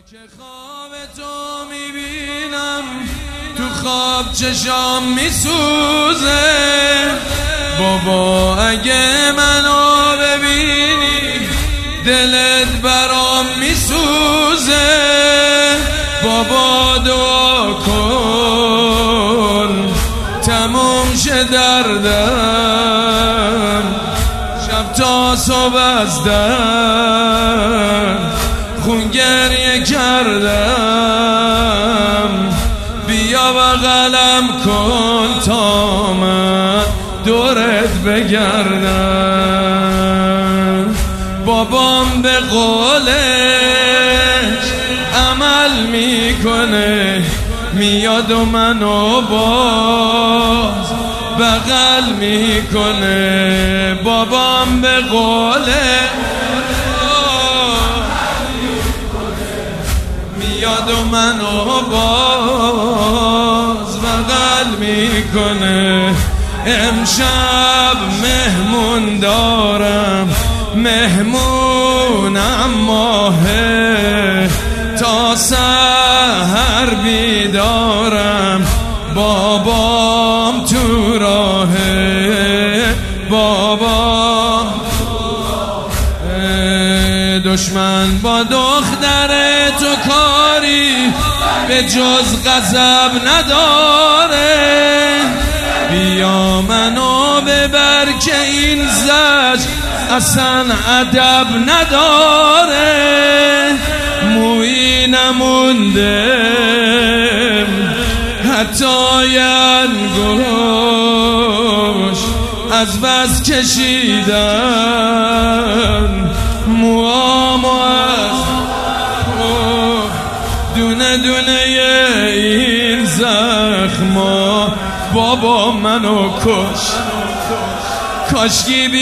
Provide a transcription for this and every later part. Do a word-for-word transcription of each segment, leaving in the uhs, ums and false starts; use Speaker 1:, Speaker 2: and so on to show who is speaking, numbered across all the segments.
Speaker 1: که خواب تو میبینم تو خواب چشام میسوزه بابا اگه منو ببینی دلت برام میسوزه بابا دعا کن تموم شه دردم شب تا صبح از درد خون گریه کردم بیا بغلم کن تا من دورت بگردم بابام به قولش عمل میکنه میاد و منو باز بغل میکنه بابام به قوله میاد و منو باز بغل میکنه امشب مهمون دارم مهمونم ماهه تا سحر بیدارم بابام تو راهه بابام دشمن با دختر تو کاری به جز غضب نداره بیا منو ببر که این زجر اصلا ادب نداره مویی نمونده حتی ینگوش از بس کشیدن موامو از دونه دونه این زخما بابا منو کش کاشکی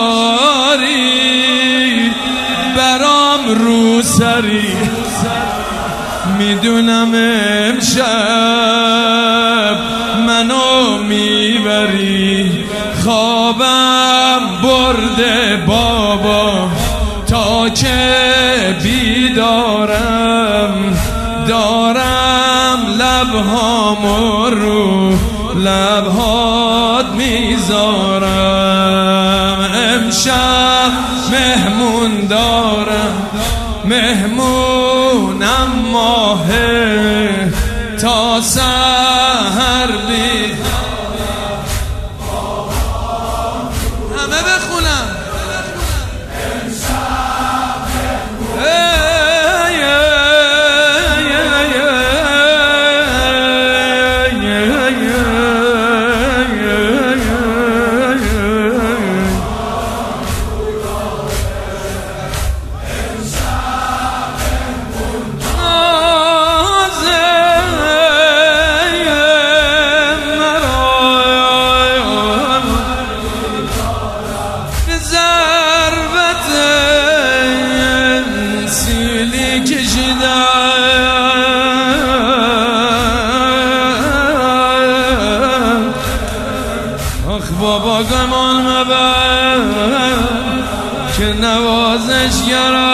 Speaker 1: بیاری برام رو سری میدونم امشب منو میبری خوابم برده بابا تا که بیدارم دارم لبهامو رو لبهات میذارم امشب مهمون دارم مهمونم ماهه تا سحر بی همه بخونم بابا گمان مبر که نوازش گرم